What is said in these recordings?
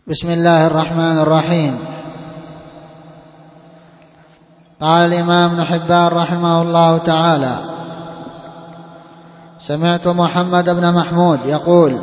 بسم الله الرحمن الرحيم. قال الإمام ابن حبان رحمه الله تعالى: سمعت محمد بن محمود يقول: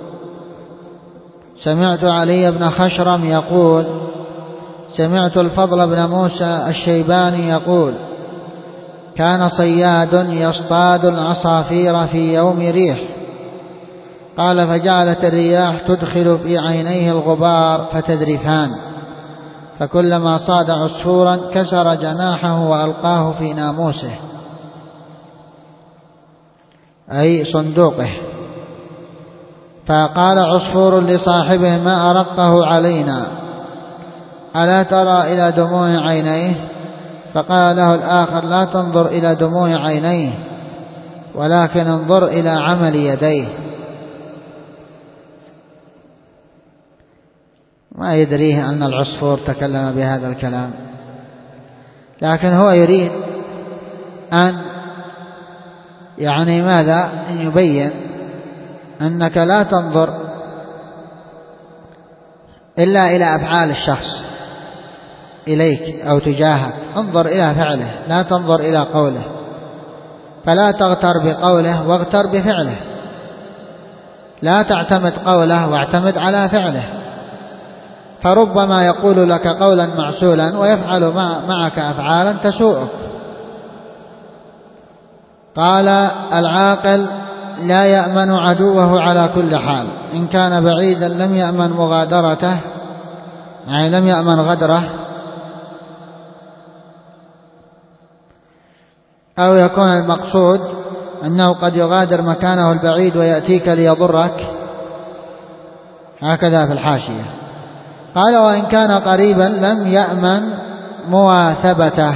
سمعت علي بن خشرم يقول: سمعت الفضل بن موسى الشيباني يقول: كان صياد يصطاد العصافير في يوم ريح، قال: فجعلت الرياح تدخل في عينيه الغبار فتذرفان، فكلما صاد عصفورا كسر جناحه وألقاه في ناموسه، أي صندوقه، فقال عصفور لصاحبه: ما أرقه علينا، ألا ترى إلى دموع عينيه؟ فقال له الآخر: لا تنظر إلى دموع عينيه، ولكن انظر إلى عمل يديه. ما يدريه أن العصفور تكلم بهذا الكلام، لكن هو يريد أن ماذا؟ أن يبين أنك لا تنظر إلا إلى أفعال الشخص إليك أو تجاهك، انظر إلى فعله، لا تنظر إلى قوله، فلا تغتر بقوله واغتر بفعله، لا تعتمد قوله واعتمد على فعله، فربما يقول لك قولا معسولا ويفعل معك أفعالا تسوءك. قال: العاقل لا يأمن عدوه على كل حال، إن كان بعيدا لم يأمن مغادرته، يعني لم يأمن غدره، أو يكون المقصود أنه قد يغادر مكانه البعيد ويأتيك ليضرك، هكذا في الحاشية. قال: وإن كان قريبا لم يأمن مواثبته،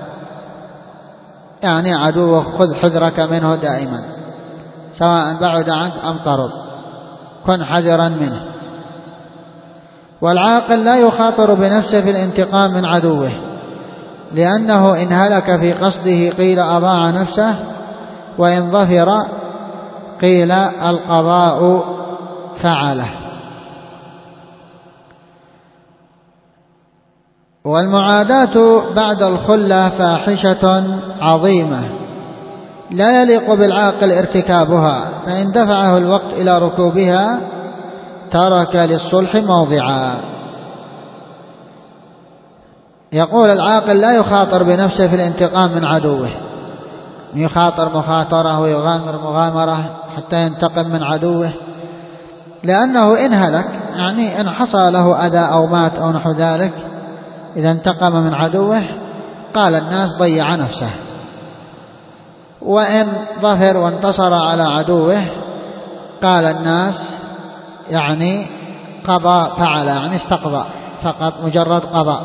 يعني عدوه خذ حذرك منه دائما، سواء بعد عنك أم قرب، كن حذرا منه. والعاقل لا يخاطر بنفسه في الانتقام من عدوه، لأنه إن هلك في قصده قيل أضاع نفسه، وإن ظفر قيل القضاء فعله. والمعاداة بعد الخلة فاحشة عظيمة لا يليق بالعاقل ارتكابها، فإن دفعه الوقت إلى ركوبها ترك للصلح موضعا. يقول: العاقل لا يخاطر بنفسه في الانتقام من عدوه، يخاطر مخاطرة ويغامر مغامرة حتى ينتقم من عدوه، لأنه إن هلك، يعني إن حصل له أذى أو مات أو نحو ذلك، إذا انتقم من عدوه قال الناس ضيع نفسه، وإن ظفر وانتصر على عدوه قال الناس يعني قضى فعل، يعني استقضى فقط، مجرد قضاء.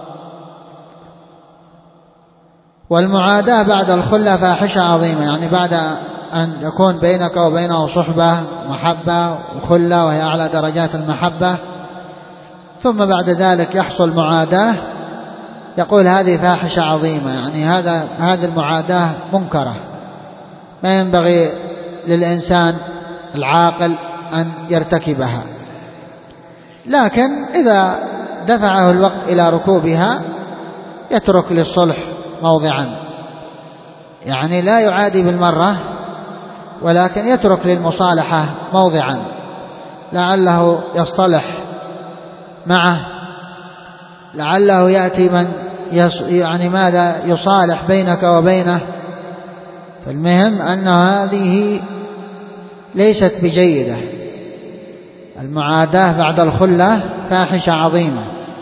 والمعاداة بعد الخلة فاحشة عظيمة، يعني بعد أن يكون بينك وبينه صحبة محبة وخلة، وهي أعلى درجات المحبة، ثم بعد ذلك يحصل معاداة، يقول هذه فاحشة عظيمة، يعني هذه المعاداة منكرة، ما ينبغي للإنسان العاقل أن يرتكبها. لكن إذا دفعه الوقت إلى ركوبها يترك للصلح موضعا، يعني لا يعادي بالمرة، ولكن يترك للمصالحة موضعا، لعله يصطلح معه، لعله يأتي من يعني ماذا يصالح بينك وبينه. فالمهم أن هذه ليست بجيدة، المعاداة بعد الخلة فاحشة عظيمة.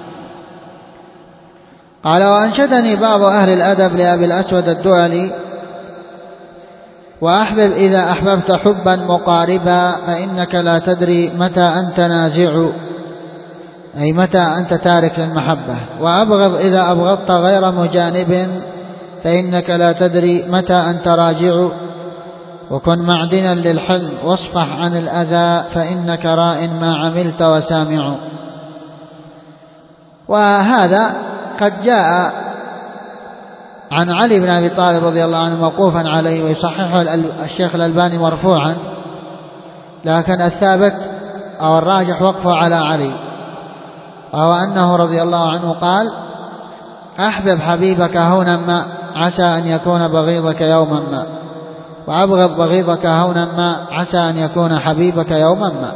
قال: وأنشدني بعض أهل الأدب لأبي الأسود الدؤلي: وأحبب إذا أحببت حبا مقاربا، فإنك لا تدري متى أنت نازع، أي متى أنت تارك للمحبة. وأبغض إذا أبغضت غير مجانب، فإنك لا تدري متى أنت راجع. وكن معدنا للحلم واصفح عن الأذى، فإنك راء ما عملت وسامع. وهذا قد جاء عن علي بن أبي طالب رضي الله عنه موقوفا عليه، ويصححه الشيخ الألباني مرفوعا، لكن الثابت أو الراجح وقفه على علي، وهو أنه رضي الله عنه قال: أحبب حبيبك هونا ما عسى أن يكون بغيضك يوما ما، وأبغض بغيضك هونا ما عسى أن يكون حبيبك يوما ما.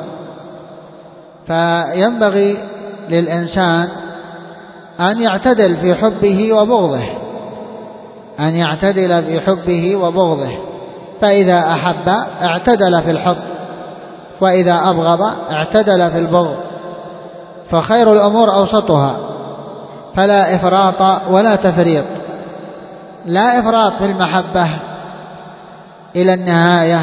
فينبغي للإنسان أن يعتدل في حبه وبغضه، أن يعتدل في حبه وبغضه، فإذا أحب اعتدل في الحب، وإذا أبغض اعتدل في البغض، فخير الأمور أوسطها، فلا إفراط ولا تفريط، لا إفراط في المحبة إلى النهاية،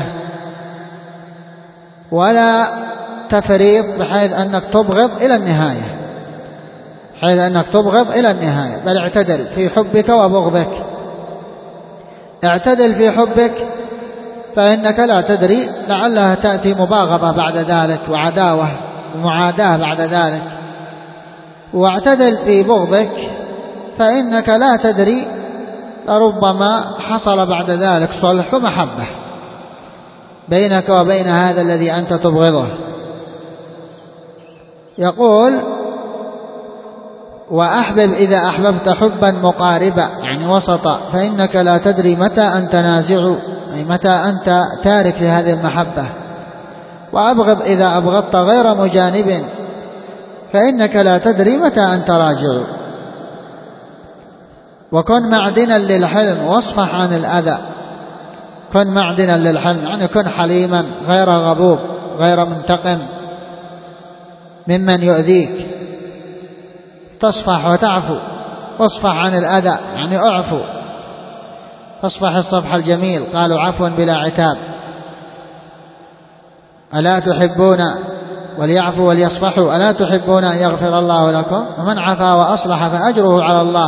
ولا تفريط بحيث أنك تبغض إلى النهاية، بحيث أنك تبغض إلى النهاية، بل اعتدل في حبك وبغضك. اعتدل في حبك، فإنك لا تدري لعلها تأتي مباغضة بعد ذلك، وعداوة ومعاداة بعد ذلك. واعتدل في بغضك، فإنك لا تدري لربما حصل بعد ذلك صلح ومحبة بينك وبين هذا الذي أنت تبغضه. يقول: وأحبب إذا أحببت حبا مقاربا، يعني وسطا، فإنك لا تدري متى أنت نازع، أي متى أنت تارك لهذه المحبة. وأبغض إذا أبغضت غير مجانب، فإنك لا تدري متى أنت راجع. وكن معدنا للحلم واصفح عن الأذى. كن معدنا للحلم، يعني كن حليما غير غضوب غير منتقم ممن يؤذيك، تصفح وتعفو. واصفح عن الأذى، يعني أعفو، فاصفح الصفح الجميل. قالوا: عفوا بلا عتاب. ألا تحبون وليعفوا وليصفحوا، ألا تحبون أن يغفر الله لكم؟ ومن عفا وأصلح فأجره على الله.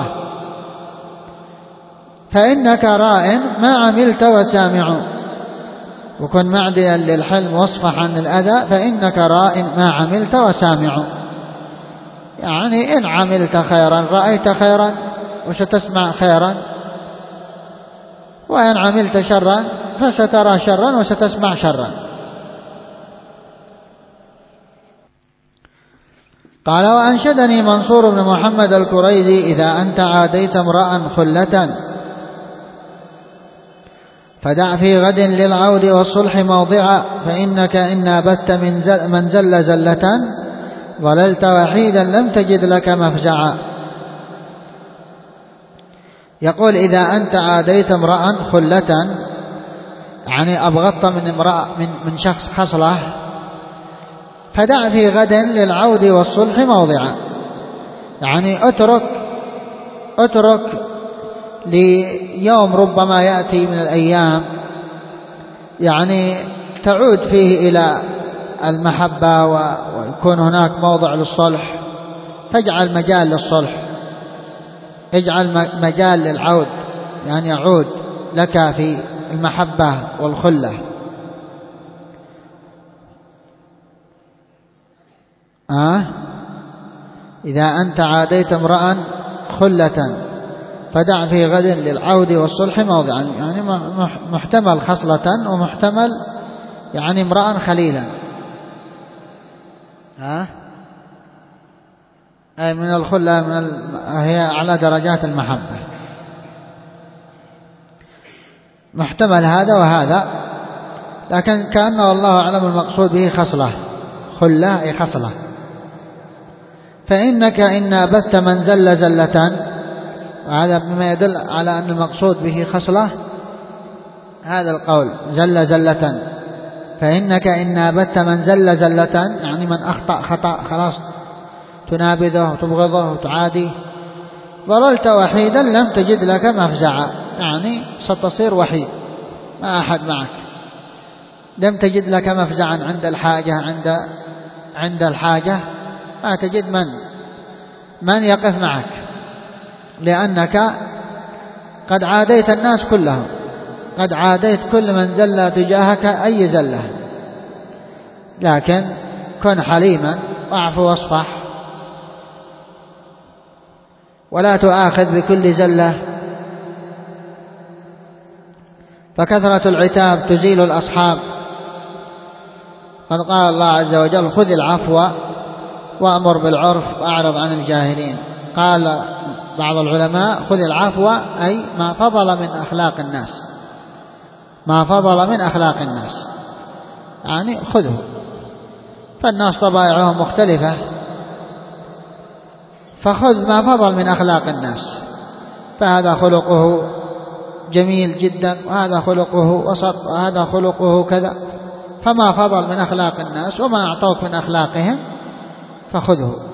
فإنك راء ما عملت وسامع. وكن معدلا للحلم واصفح عن الأذى، فإنك راء ما عملت وسامع. يعني إن عملت خيرا رأيت خيرا وستسمع خيرا، وإن عملت شرا فسترى شرا وستسمع شرا. قال: وأنشدني منصور بن محمد الكريزي: إذا أنت عاديت امرأ خلة فدع في غد للعود والصلح موضعا، فإنك إن نابت من زل زلة ضللت وحيدا لم تجد لك مفزعا. يقول: إذا أنت عاديت امرأ خلة، يعني أبغضت من امرأة من شخص خصلة، فدع في غد للعود والصلح موضعا، يعني اترك ليوم ربما يأتي من الأيام يعني تعود فيه إلى المحبة ويكون هناك موضع للصلح، فاجعل مجال للصلح، اجعل مجال للعود، يعني يعود لك في المحبة والخلة. إذا أنت عاديت امرأ خلة فدع في غد للعود والصلح موضعا، يعني محتمل خصلة ومحتمل يعني امرأ خليلا، أي من الخلة هي أعلى درجات المحبة، محتمل هذا وهذا، لكن كأنه والله أعلم المقصود به خصلة، خلة أي خصلة. فإنك إن نابت من زل زلة، وهذا مما يدل على أن المقصود به خصلة هذا القول زل زلة. فإنك إن نابت من زل زلة، يعني من أخطأ خطأ خلاص تنابذه وتبغضه وتعاديه، ضللت وحيدا لم تجد لك مفزعا، يعني ستصير وحيد، ما أحد معك، لم تجد لك مفزعا عند الحاجة، عند الحاجة ما تجد من يقف معك، لأنك قد عاديت الناس كلهم، قد عاديت كل من زل تجاهك أي زلة. لكن كن حليما واعف واصفح، ولا تؤاخذ بكل زلة، فكثرة العتاب تزيل الأصحاب. قد قال الله عز وجل: خذ العفو وأمر بالعرف وأعرض عن الجاهلين. قال بعض العلماء خذ العفو أي ما فضل من أخلاق الناس، ما فضل من أخلاق الناس يعني خذه. فالناس طبائعهم مختلفة، فخذ ما فضل من أخلاق الناس، فهذا خلقه جميل جدا وهذا خلقه وسط وهذا خلقه كذا، فما فضل من أخلاق الناس وما أعطوك من أخلاقهم فخذه.